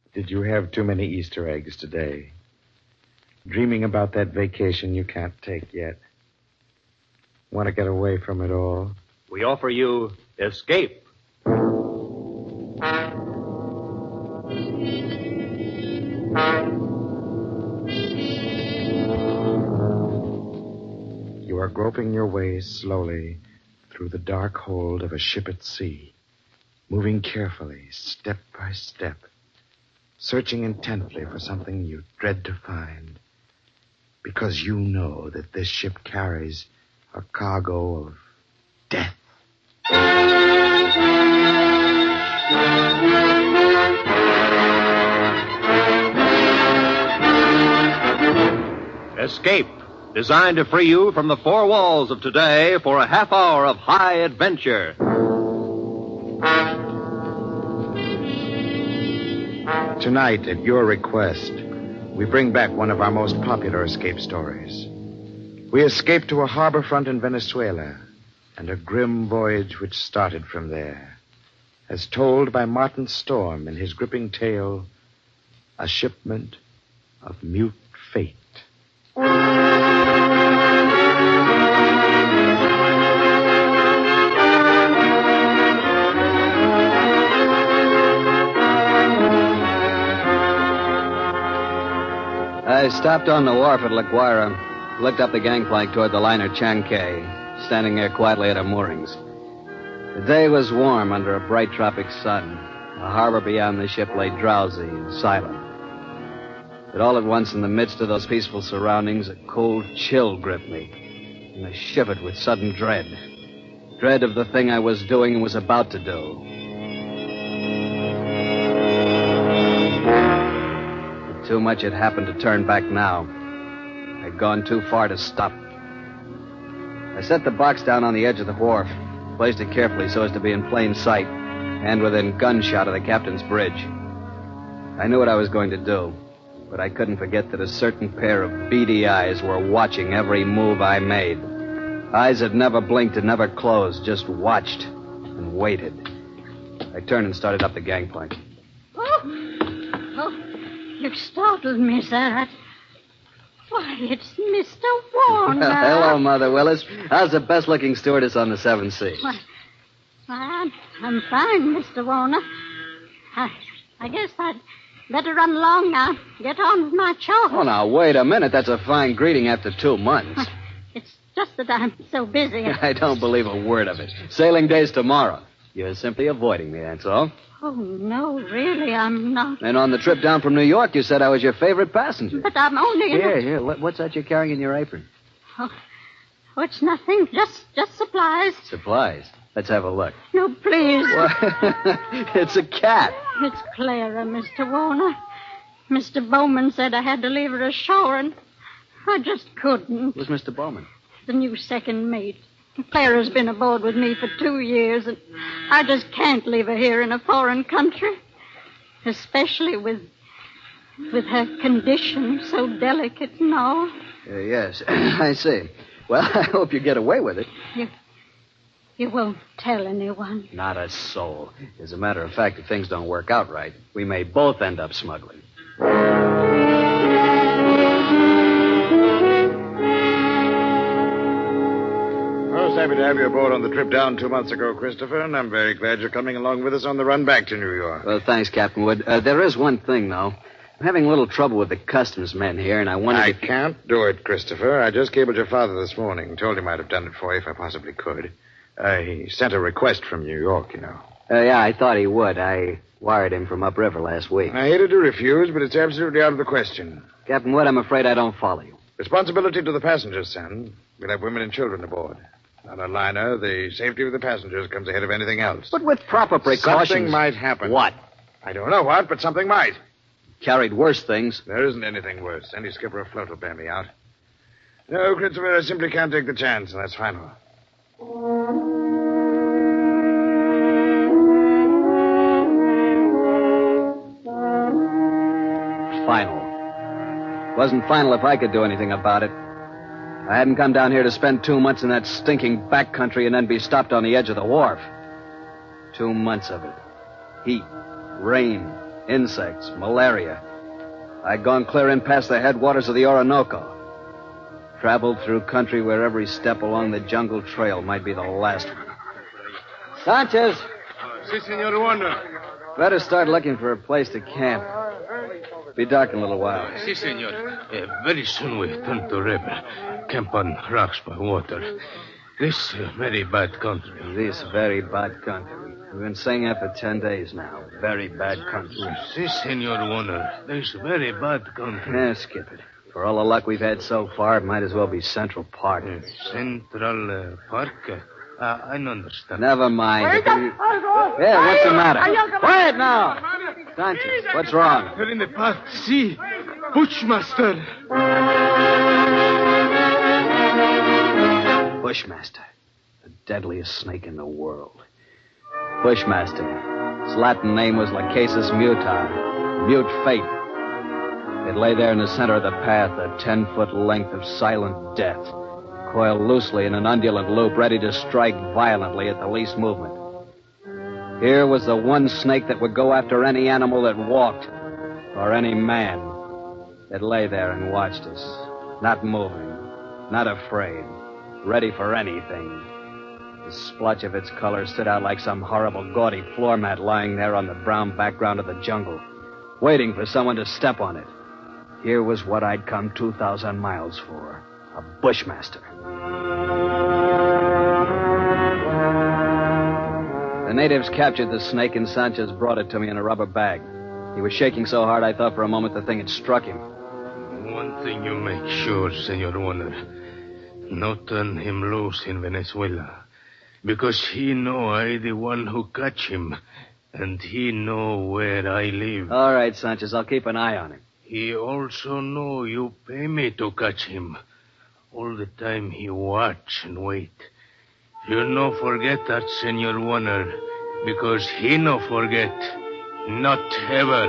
Did you have too many Easter eggs today? Dreaming about that vacation you can't take yet? Want to get away from it all? We offer you Escape. You are groping your way slowly through the dark hold of a ship at sea, moving carefully, step by step, searching intently for something you dread to find, because you know that this ship carries a cargo of death. Escape, designed to free you from the four walls of today for a half hour of high adventure. Tonight, at your request, we bring back one of our most popular escape stories. We escape to a harbor front in Venezuela, and a grim voyage which started from there, as told by Martin Storm in his gripping tale, A Shipment of Mute Fate. I stopped on the wharf at La Guaira, looked up the gangplank toward the liner Chankay, standing there quietly at her moorings. The day was warm under a bright tropic sun. The harbor beyond the ship lay drowsy and silent. But all at once, in the midst of those peaceful surroundings, a cold chill gripped me, and I shivered with sudden dread. Dread of the thing I was doing and was about to do. But too much had happened to turn back now. I'd gone too far to stop. I set the box down on the edge of the wharf, placed it carefully so as to be in plain sight, and within gunshot of the captain's bridge. I knew what I was going to do, but I couldn't forget that a certain pair of beady eyes were watching every move I made. Eyes that never blinked and never closed, just watched and waited. I turned and started up the gangplank. Oh, you startled me, sir. Why, it's Mr. Warner. Well, hello, Mother Willis. How's the best-looking stewardess on the 7th Sea? Why, I'm fine, Mr. Warner. I guess I'd better run along now. Get on with my chores. Oh, now, wait a minute. That's a fine greeting after 2 months. It's just that I'm so busy. I don't believe a word of it. Sailing day's tomorrow. You're simply avoiding me, that's all. Oh, no, really, I'm not. And on the trip down from New York, you said I was your favorite passenger. But I'm only... Here. What's that you're carrying in your apron? Oh, it's nothing. Just supplies. Supplies? Let's have a look. No, please. It's a cat. It's Clara, Mr. Warner. Mr. Bowman said I had to leave her ashore, and I just couldn't. Who's Mr. Bowman? The new second mate. Clara's been aboard with me for 2 years, and I just can't leave her here in a foreign country. Especially with her condition so delicate and all. Yes, I see. Well, I hope you get away with it. You won't tell anyone? Not a soul. As a matter of fact, if things don't work out right, we may both end up smuggling. Most happy to have you aboard on the trip down 2 months ago, Christopher, and I'm very glad you're coming along with us on the run back to New York. Well, thanks, Captain Wood. There is one thing, though. I'm having a little trouble with the customs men here, and I wanted I can't do it, Christopher. I just cabled your father this morning. Told him I'd have done it for you if I possibly could. He sent a request from New York, you know. Yeah, I thought he would. I wired him from upriver last week. I hated to refuse, but it's absolutely out of the question. Captain Wood, I'm afraid I don't follow you. Responsibility to the passengers, son. We'll have women and children aboard. On a liner, the safety of the passengers comes ahead of anything else. But with proper precautions... Something might happen. What? I don't know what, but something might. Carried worse things. There isn't anything worse. Any skipper afloat will bear me out. No, Christopher, I simply can't take the chance, and that's final. Final. Wasn't final if I could do anything about it. I hadn't come down here to spend 2 months in that stinking backcountry and then be stopped on the edge of the wharf. 2 months of it. Heat, rain, insects, malaria. I'd gone clear in past the headwaters of the Orinoco. Traveled through country where every step along the jungle trail might be the last one. Sanchez! Si, Senor Warner. Better start looking for a place to camp. Be dark in a little while. Si, senor. Very soon we turn to river. Camp on rocks by water. This very bad country. This very bad country. We've been saying that for 10 days now. Very bad country. Si, Senor Warner. This very bad country. Yeah, skip it. For all the luck we've had so far, it might as well be Central Park. Central Park? I don't understand. Never mind. Yeah, what's the matter? Quiet now! Sanchez, what's wrong? They're in the park. See, Bushmaster. Bushmaster. The deadliest snake in the world. Bushmaster. Its Latin name was Lachesis muta. Mute fate. It lay there in the center of the path, a 10-foot length of silent death, coiled loosely in an undulant loop, ready to strike violently at the least movement. Here was the one snake that would go after any animal that walked, or any man. It lay there and watched us, not moving, not afraid, ready for anything. The splotch of its color stood out like some horrible, gaudy floor mat lying there on the brown background of the jungle, waiting for someone to step on it. Here was what I'd come 2,000 miles for, a Bushmaster. The natives captured the snake, and Sanchez brought it to me in a rubber bag. He was shaking so hard I thought for a moment the thing had struck him. One thing you make sure, Senor Warner. Not turn him loose in Venezuela. Because he know I the one who catch him. And he know where I live. All right, Sanchez, I'll keep an eye on him. He also know you pay me to catch him. All the time he watch and wait. You no forget that, Senor Warner, because he no forget. Not ever.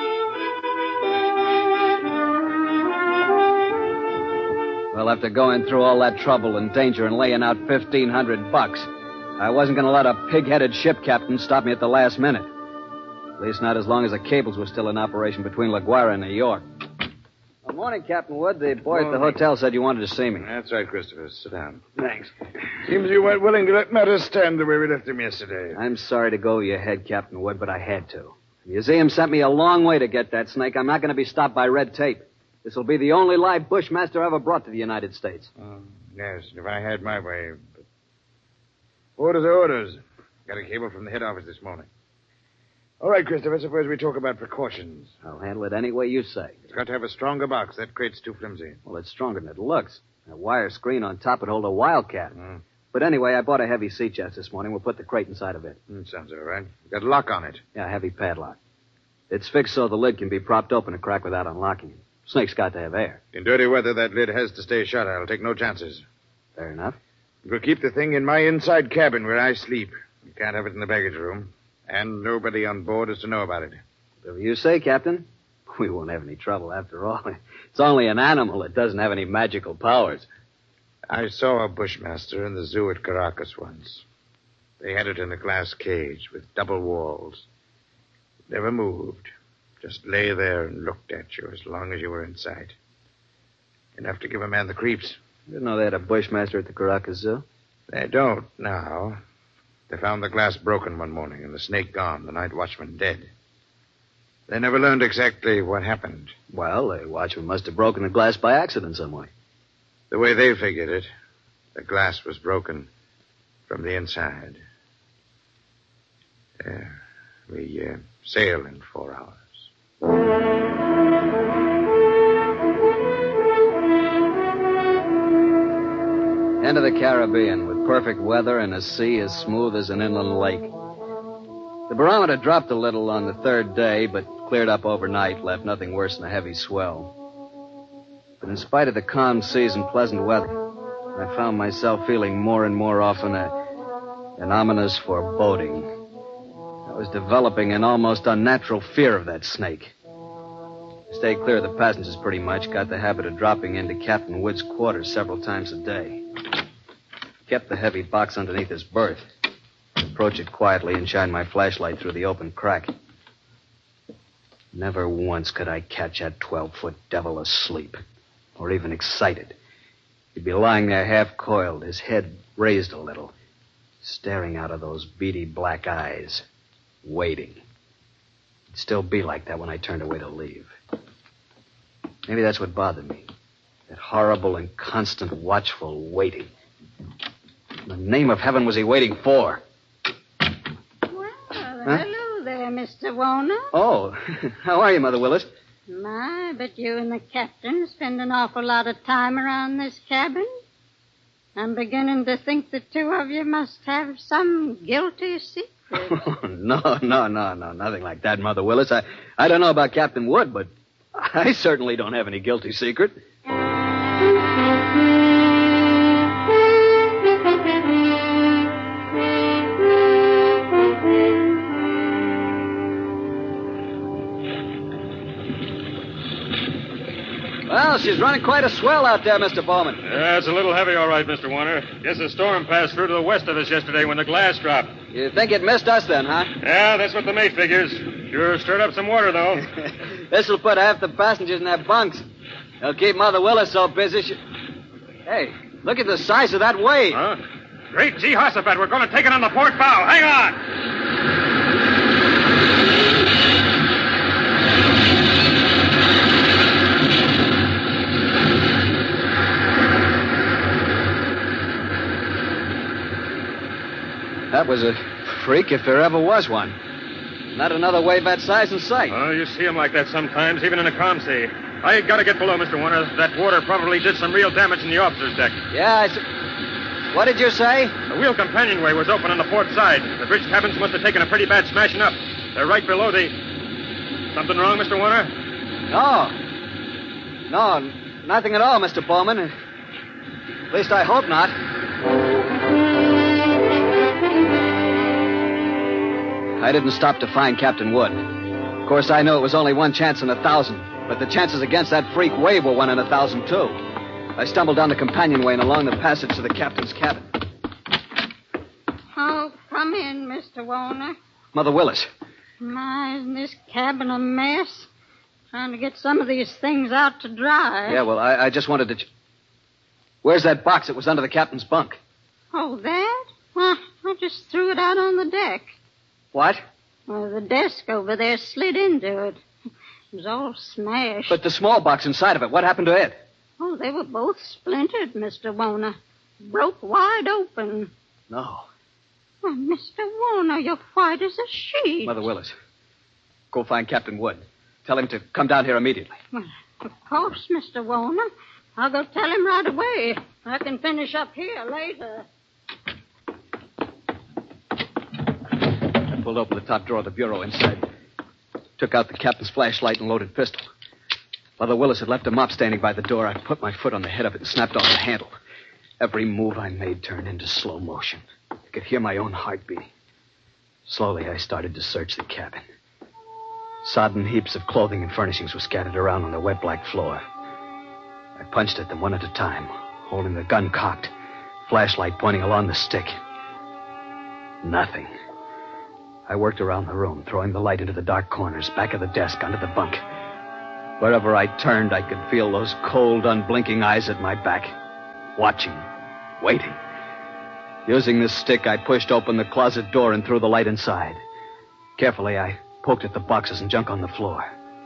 Well, after going through all that trouble and danger and laying out $1,500, I wasn't going to let a pig-headed ship captain stop me at the last minute. At least not as long as the cables were still in operation between La Guaira and New York. Good morning, Captain Wood. The boy at the hotel said you wanted to see me. That's right, Christopher. Sit down. Thanks. Seems you weren't willing to let matters stand the way we left him yesterday. I'm sorry to go over your head, Captain Wood, but I had to. The museum sent me a long way to get that snake. I'm not going to be stopped by red tape. This will be the only live Bushmaster ever brought to the United States. Yes, if I had my way. But orders are orders. Got a cable from the head office this morning. All right, Christopher, suppose we talk about precautions. I'll handle it any way you say. It's got to have a stronger box. That crate's too flimsy. Well, it's stronger than it looks. A wire screen on top would hold a wildcat. But anyway, I bought a heavy sea chest this morning. We'll put the crate inside of it. Sounds all right. Got a lock on it. Yeah, a heavy padlock. It's fixed so the lid can be propped open a crack without unlocking it. Snake's got to have air. In dirty weather, that lid has to stay shut. I'll take no chances. Fair enough. We'll keep the thing in my inside cabin where I sleep. You can't have it in the baggage room. And nobody on board is to know about it. Whatever you say, Captain. We won't have any trouble after all. It's only an animal that doesn't have any magical powers. I saw a Bushmaster in the zoo at Caracas once. They had it in a glass cage with double walls. It never moved. Just lay there and looked at you as long as you were in sight. Enough to give a man the creeps. You didn't know they had a Bushmaster at the Caracas Zoo? They don't now. They found the glass broken one morning and the snake gone, the night watchman dead. They never learned exactly what happened. Well, the watchman must have broken the glass by accident some way. The way they figured it, the glass was broken from the inside. We sail in 4 hours. Into the Caribbean with perfect weather and a sea as smooth as an inland lake. The barometer dropped a little on the third day, but cleared up overnight, left nothing worse than a heavy swell. But in spite of the calm seas and pleasant weather, I found myself feeling more and more often an ominous foreboding. I was developing an almost unnatural fear of that snake. I stayed clear of the passengers pretty much, got the habit of dropping into Captain Wood's quarters several times a day. Kept the heavy box underneath his berth. Approach it quietly and shine my flashlight through the open crack. Never once could I catch that 12-foot devil asleep, or even excited. He'd be lying there half-coiled, his head raised a little, staring out of those beady black eyes, waiting. He'd still be like that when I turned away to leave. Maybe that's what bothered me. That horrible and constant watchful waiting. In the name of heaven was he waiting for? Well, hello there, Mr. Warner. Oh, how are you, Mother Willis? My, but you and the captain spend an awful lot of time around this cabin. I'm beginning to think the two of you must have some guilty secret. No, nothing like that, Mother Willis. I don't know about Captain Wood, but I certainly don't have any guilty secret. Well, she's running quite a swell out there, Mr. Bowman. Yeah, it's a little heavy, all right, Mr. Warner. Guess the storm passed through to the west of us yesterday when the glass dropped. You think it missed us then, huh? Yeah, that's what the mate figures. Sure stirred up some water, though. This'll put half the passengers in their bunks. They'll keep Mother Willis so busy Hey, look at the size of that wave. Huh? Great Jehoshaphat, we're going to take it on the port bow. Hang on! That was a freak if there ever was one. Not another wave that size in sight. Oh, you see 'em like that sometimes, even in a calm sea. I got to get below, Mr. Warner. That water probably did some real damage in the officer's deck. Yeah, What did you say? The wheel companionway was open on the port side. The bridge cabins must have taken a pretty bad smashing up. They're right below the... Something wrong, Mr. Warner? No, nothing at all, Mr. Bowman. At least I hope not. I didn't stop to find Captain Wood. Of course, I knew it was only one chance in 1,000, but the chances against that freak wave were 1 in 1,000, too. I stumbled down the companionway and along the passage to the captain's cabin. Oh, come in, Mr. Warner. Mother Willis. My, isn't this cabin a mess? Trying to get some of these things out to dry. Yeah, well, I just wanted to... Where's that box that was under the captain's bunk? Oh, that? Well, I just threw it out on the deck. What? Well, the desk over there slid into it. It was all smashed. But the small box inside of it, what happened to it? Oh, they were both splintered, Mr. Warner. Broke wide open. No. Well, Mr. Warner, you're white as a sheet. Mother Willis, go find Captain Wood. Tell him to come down here immediately. Well, of course, Mr. Warner. I'll go tell him right away. I can finish up here later. I pulled open the top drawer of the bureau inside. Took out the captain's flashlight and loaded pistol. Mother Willis had left a mop standing by the door. I put my foot on the head of it and snapped off the handle. Every move I made turned into slow motion. I could hear my own heart beating. Slowly, I started to search the cabin. Sodden heaps of clothing and furnishings were scattered around on the wet black floor. I punched at them one at a time, holding the gun cocked, flashlight pointing along the stick. Nothing. I worked around the room, throwing the light into the dark corners, back of the desk, under the bunk. Wherever I turned, I could feel those cold, unblinking eyes at my back, watching, waiting. Using the stick, I pushed open the closet door and threw the light inside. Carefully, I poked at the boxes and junk on the floor.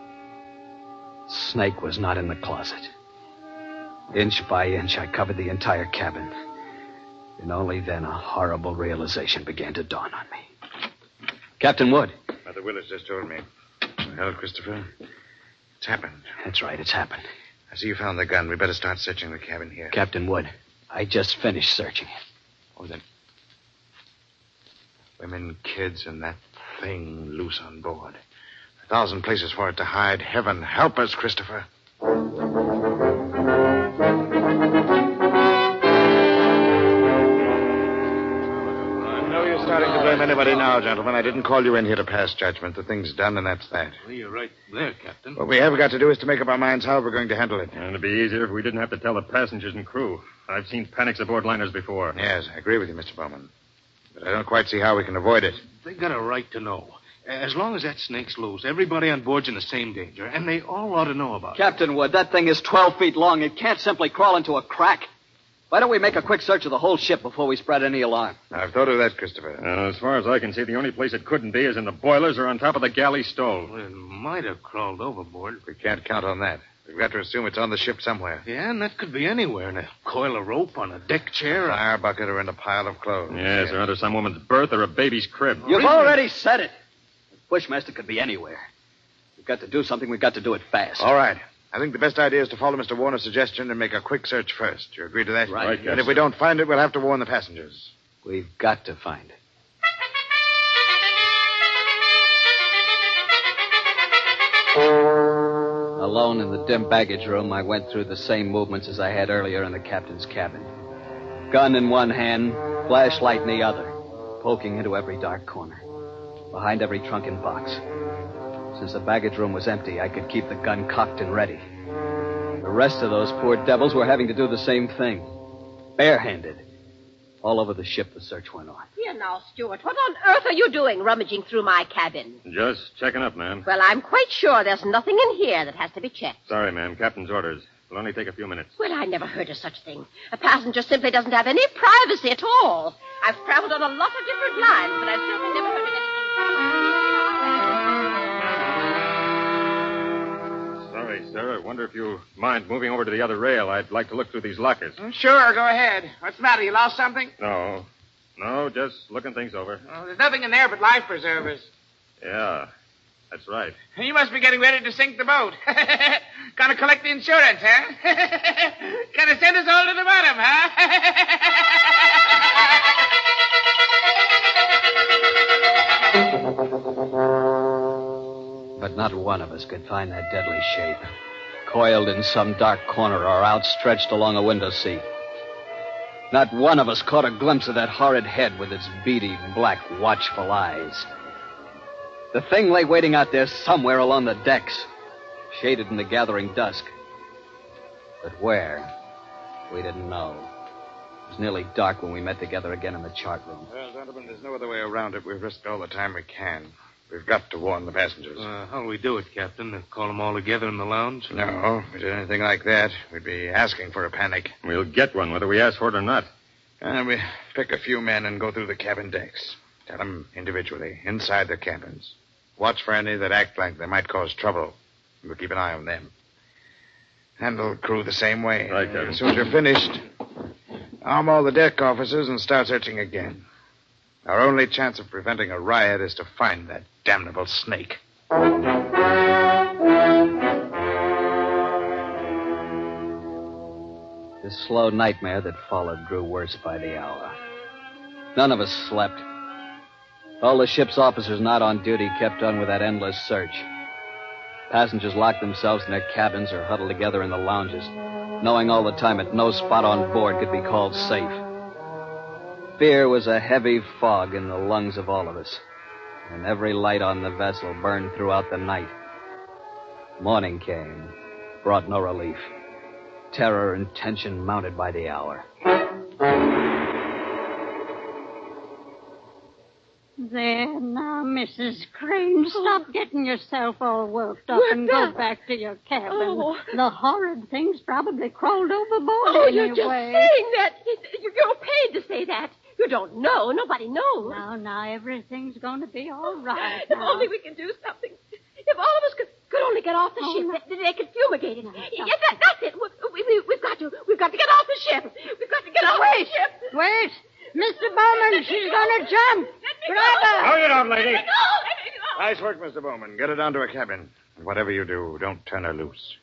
Snake was not in the closet. Inch by inch, I covered the entire cabin. And only then a horrible realization began to dawn on me. Captain Wood. Mother Willis just told me. Well, Christopher, it's happened. That's right, it's happened. I see you found the gun. We better start searching the cabin here. Captain Wood, I just finished searching it. Oh, then. Women, kids, and that thing loose on board. 1,000 places for it to hide. Heaven help us, Christopher. Starting to blame anybody now, gentlemen. I didn't call you in here to pass judgment. The thing's done, and that's that. Well, you're right there, Captain. What we have got to do is to make up our minds how we're going to handle it. And it'd be easier if we didn't have to tell the passengers and crew. I've seen panics aboard liners before. Yes, I agree with you, Mr. Bowman. But I don't quite see how we can avoid it. They got a right to know. As long as that snake's loose, everybody on board's in the same danger, and they all ought to know about it. Captain Wood, that thing is 12 feet long. It can't simply crawl into a crack. Why don't we make a quick search of the whole ship before we spread any alarm? I've thought of that, Christopher. As far as I can see, the only place it couldn't be is in the boilers or on top of the galley stove. Well, it might have crawled overboard. We can't count on that. We've got to assume it's on the ship somewhere. Yeah, and that could be anywhere. In a coil of rope, on a deck chair. A fire bucket or in a pile of clothes. Yes, or under some woman's berth or a baby's crib. You've already said it. The Bushmaster could be anywhere. We've got to do something. We've got to do it fast. All right. I think the best idea is to follow Mr. Warner's suggestion and make a quick search first. You agree to that? Right. And if we don't find it, we'll have to warn the passengers. We've got to find it. Alone in the dim baggage room, I went through the same movements as I had earlier in the captain's cabin. Gun in one hand, flashlight in the other, poking into every dark corner, behind every trunk and box. Since the baggage room was empty, I could keep the gun cocked and ready. The rest of those poor devils were having to do the same thing. Barehanded. All over the ship, the search went on. Here now, Stuart, what on earth are you doing rummaging through my cabin? Just checking up, ma'am. Well, I'm quite sure there's nothing in here that has to be checked. Sorry, ma'am. Captain's orders. It'll only take a few minutes. Well, I never heard of such a thing. A passenger simply doesn't have any privacy at all. I've traveled on a lot of different lines, but I've certainly never heard of anything. Sorry, sir. I wonder if you mind moving over to the other rail. I'd like to look through these lockers. Sure, go ahead. What's the matter? You lost something? No, just looking things over. Oh, there's nothing in there but life preservers. Yeah, that's right. You must be getting ready to sink the boat. Gonna collect the insurance, huh? Gonna send us all to the bottom, huh? But not one of us could find that deadly shape, coiled in some dark corner or outstretched along a window seat. Not one of us caught a glimpse of that horrid head with its beady, black, watchful eyes. The thing lay waiting out there somewhere along the decks, shaded in the gathering dusk. But where? We didn't know. It was nearly dark when we met together again in the chart room. Well, gentlemen, there's no other way around it. We've risked all the time we can. We've got to warn the passengers. How'll we do it, Captain? Call them all together in the lounge? No, if we did anything like that, we'd be asking for a panic. We'll get one whether we ask for it or not. And we pick a few men and go through the cabin decks. Tell them individually, inside their cabins. Watch for any that act like they might cause trouble. We'll keep an eye on them. Handle crew the same way. Right, Captain. As soon as you're finished, arm all the deck officers and start searching again. Our only chance of preventing a riot is to find that damnable snake. The slow nightmare that followed grew worse by the hour. None of us slept. All the ship's officers not on duty kept on with that endless search. Passengers locked themselves in their cabins or huddled together in the lounges, knowing all the time that no spot on board could be called safe. Fear was a heavy fog in the lungs of all of us, and every light on the vessel burned throughout the night. Morning came, brought no relief. Terror and tension mounted by the hour. There now, Mrs. Crane. Stop getting yourself all worked up and go back to your cabin. Oh. The horrid thing's probably crawled overboard Oh, anyway. you're just saying that. You're paid to say that. You don't know. Nobody knows. Now, everything's going to be all right. If only we can do something. If all of us could only get off the ship, they could fumigate it. Yes, that's it. We've got to get off the ship. We've got to get off the ship. Wait. Mr. Bowman, she's going to jump. Grab her. Hold it on, lady. Let me go. Nice work, Mr. Bowman. Get her down to her cabin. And whatever you do, don't turn her loose.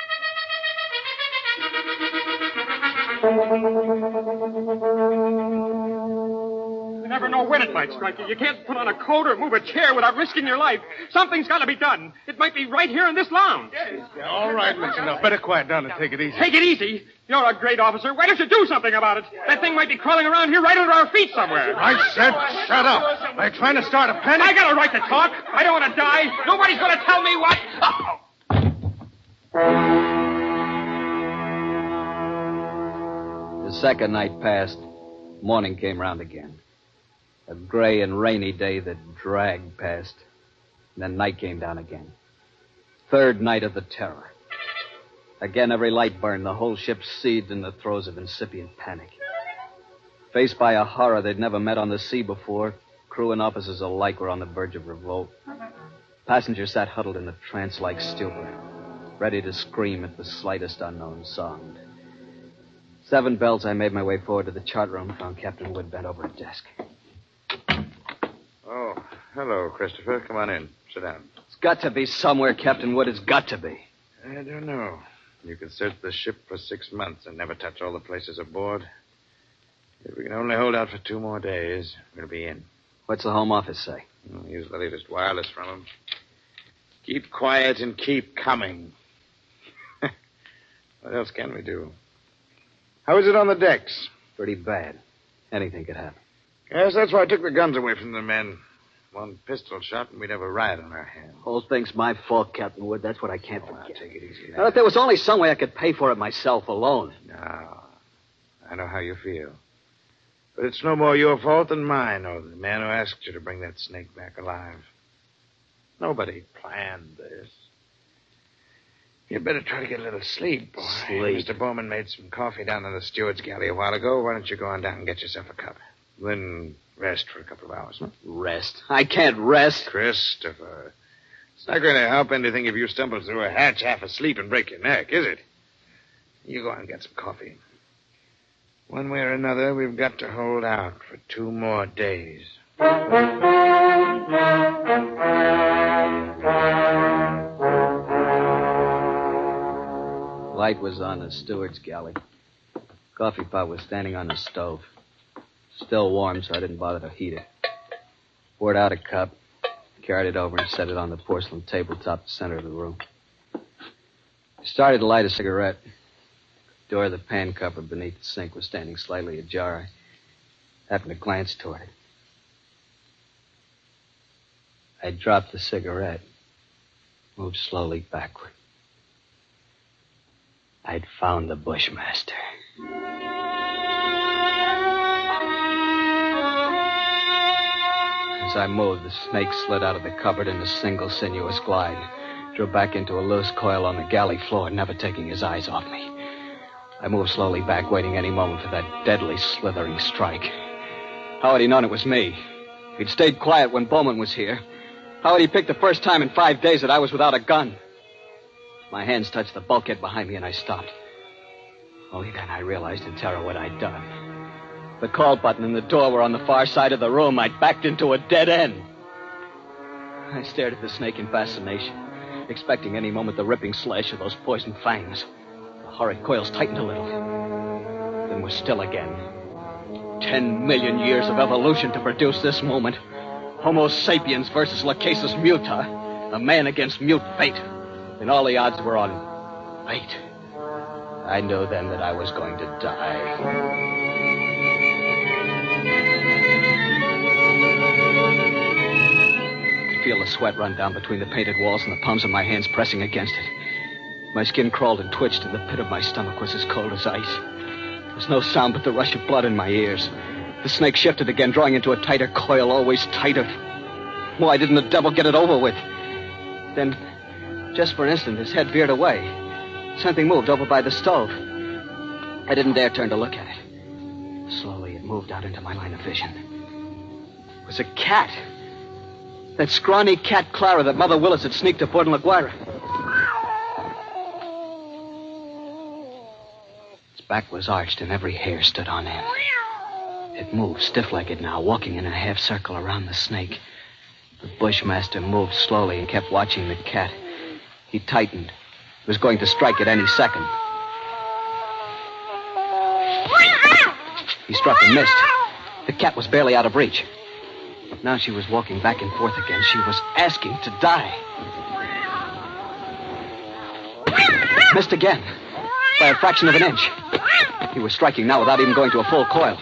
You never know when it might strike you. You can't put on a coat or move a chair without risking your life. Something's got to be done. It might be right here in this lounge. Yeah, all right, listen up. Better quiet down and take it easy. Take it easy. You're a great officer. Why don't you do something about it? That thing might be crawling around here right under our feet somewhere. I said shut up. Are you trying to start a panic? I got a right to talk. I don't want to die. Nobody's going to tell me what. The second night passed. Morning came round again. A gray and rainy day that dragged past. And then night came down again. Third night of the terror. Again, every light burned, the whole ship seethed in the throes of incipient panic. Faced by a horror they'd never met on the sea before, crew and officers alike were on the verge of revolt. Passengers sat huddled in a trance-like stupor, ready to scream at the slightest unknown sound. 7 bells, I made my way forward to the chart room and found Captain Wood bent over a desk. Oh, hello, Christopher. Come on in. Sit down. It's got to be somewhere, Captain Wood. It's got to be. I don't know. You could search the ship for 6 months and never touch all the places aboard. If we can only hold out for 2 more days, we'll be in. What's the Home Office say? We'll use the latest wireless from them. Keep quiet and keep coming. What else can we do? How is it on the decks? Pretty bad. Anything could happen. Yes, that's why I took the guns away from the men. 1 pistol shot and we'd have a riot on our hands. Whole thing's my fault, Captain Wood. That's what I can't Now, forget. take it easy. Now, if there was only some way I could pay for it myself alone. No. I know how you feel. But it's no more your fault than mine, or the man who asked you to bring that snake back alive. Nobody planned this. You'd better try to get a little sleep, boy. Sleep? Mr. Bowman made some coffee down in the steward's galley a while ago. Why don't you go on down and get yourself a cup? Then rest for a couple of hours, huh? Rest? I can't rest. Christopher, it's not going to help anything if you stumble through a hatch half asleep and break your neck, is it? You go on and get some coffee. One way or another, we've got to hold out for 2 more days. Light was on the steward's galley. Coffee pot was standing on the stove. Still warm, so I didn't bother to heat it. Poured out a cup, carried it over, and set it on the porcelain tabletop in the center of the room. Started to light a cigarette. The door of the pan cupboard beneath the sink was standing slightly ajar. I happened to glance toward it. I dropped the cigarette, moved slowly backward. I'd found the Bushmaster. As I moved, the snake slid out of the cupboard in a single sinuous glide, drew back into a loose coil on the galley floor, never taking his eyes off me. I moved slowly back, waiting any moment for that deadly, slithering strike. How had he known it was me? If he'd stayed quiet when Bowman was here, how had he picked the first time in 5 days that I was without a gun? My hands touched the bulkhead behind me, and I stopped. Only then I realized in terror what I'd done. The call button and the door were on the far side of the room. I'd backed into a dead end. I stared at the snake in fascination, expecting any moment the ripping slash of those poisoned fangs. The horrid coils tightened a little, then were still again. 10 million years of evolution to produce this moment. Homo sapiens versus Lachesis muta. A man against mute fate. And all the odds were on fate. I knew then that I was going to die. I could feel the sweat run down between the painted walls and the palms of my hands pressing against it. My skin crawled and twitched, and the pit of my stomach was as cold as ice. There was no sound but the rush of blood in my ears. The snake shifted again, drawing into a tighter coil, always tighter. Why didn't the devil get it over with? Then, just for an instant, his head veered away. Something moved over by the stove. I didn't dare turn to look at it. Slowly, it moved out into my line of vision. It was a cat. That scrawny cat Clara that Mother Willis had sneaked aboard in La Guaira. Its back was arched and every hair stood on end. It moved stiff-legged now, walking in a half circle around the snake. The Bushmaster moved slowly and kept watching the cat. He tightened. He was going to strike at any second. He struck and missed. The cat was barely out of reach. Now she was walking back and forth again. She was asking to die. Missed again. By a fraction of an inch. He was striking now without even going to a full coil.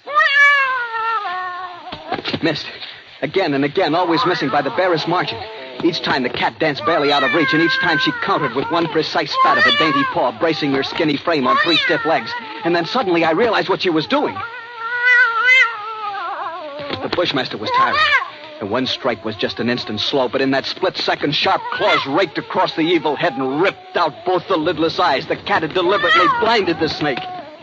Missed. Again and again, always missing by the barest margin. Each time the cat danced barely out of reach, and each time she countered with one precise spat of a dainty paw, bracing her skinny frame on 3 stiff legs. And then suddenly I realized what she was doing. The Bushmaster was tiring. And one strike was just an instant slow, but in that split second, sharp claws raked across the evil head and ripped out both the lidless eyes. The cat had deliberately blinded the snake.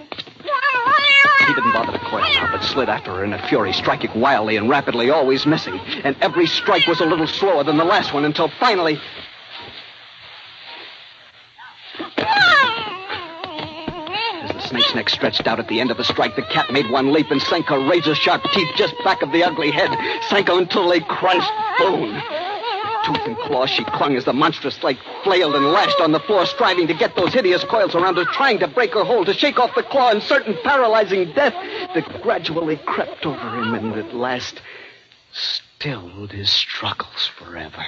He didn't bother to coil now, but slid after her in a fury, striking wildly and rapidly, always missing. And every strike was a little slower than the last one, until finally... Snake's neck stretched out at the end of the strike. The cat made one leap and sank her razor-sharp teeth just back of the ugly head. Sank her until they crunched bone. With tooth and claw, she clung as the monstrous snake flailed and lashed on the floor, striving to get those hideous coils around her, trying to break her hold, to shake off the claw in certain paralyzing death that gradually crept over him and at last stilled his struggles forever.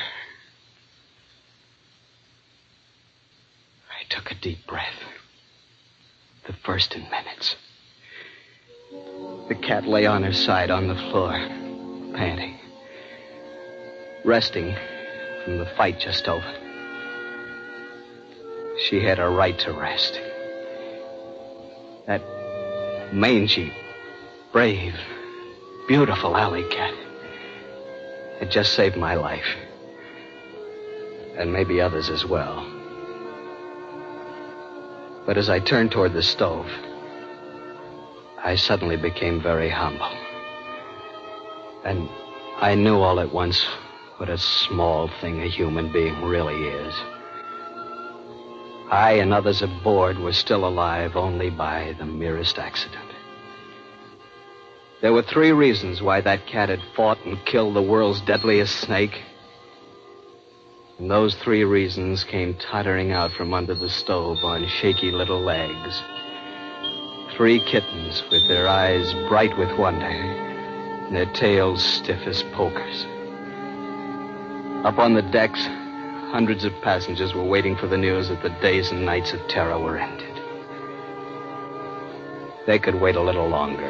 I took a deep breath. The first in minutes. The cat lay on her side on the floor, panting, resting from the fight just over. She had a right to rest. That mangy, brave, beautiful alley cat had just saved my life. And maybe others as well. But as I turned toward the stove, I suddenly became very humble. And I knew all at once what a small thing a human being really is. I and others aboard were still alive only by the merest accident. There were 3 reasons why that cat had fought and killed the world's deadliest snake. And those 3 reasons came tottering out from under the stove on shaky little legs. 3 kittens with their eyes bright with wonder and their tails stiff as pokers. Up on the decks, hundreds of passengers were waiting for the news that the days and nights of terror were ended. They could wait a little longer.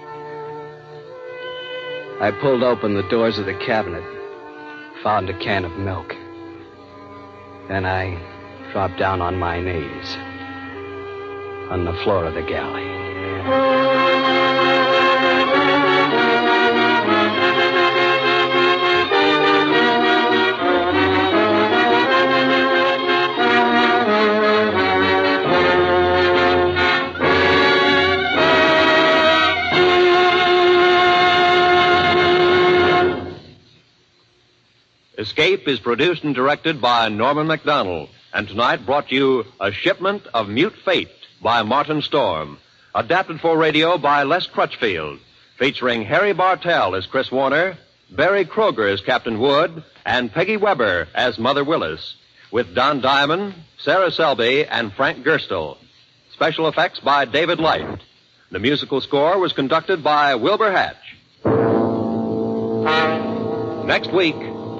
I pulled open the doors of the cabinet, found a can of milk. Then I dropped down on my knees on the floor of the galley. Escape is produced and directed by Norman Macdonald, and tonight brought you A Shipment of Mute Fate by Martin Storm, adapted for radio by Les Crutchfield, featuring Harry Bartell as Chris Warner, Barry Kroger as Captain Wood, and Peggy Weber as Mother Willis, with Don Diamond, Sarah Selby, and Frank Gerstle. Special effects by David Light. The musical score was conducted by Wilbur Hatch. Next week...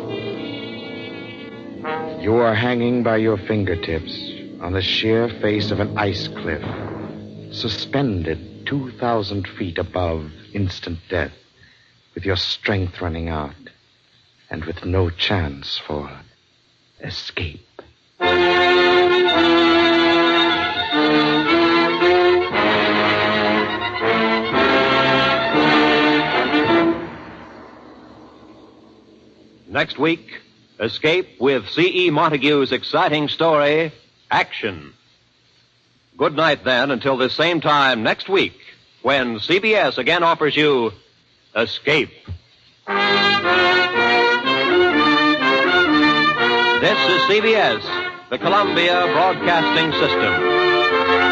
You are hanging by your fingertips on the sheer face of an ice cliff, suspended 2,000 feet above instant death, with your strength running out, and with no chance for escape. Next week... Escape with C.E. Montague's exciting story, Action. Good night, then, until this same time next week, when CBS again offers you Escape. This is CBS, the Columbia Broadcasting System.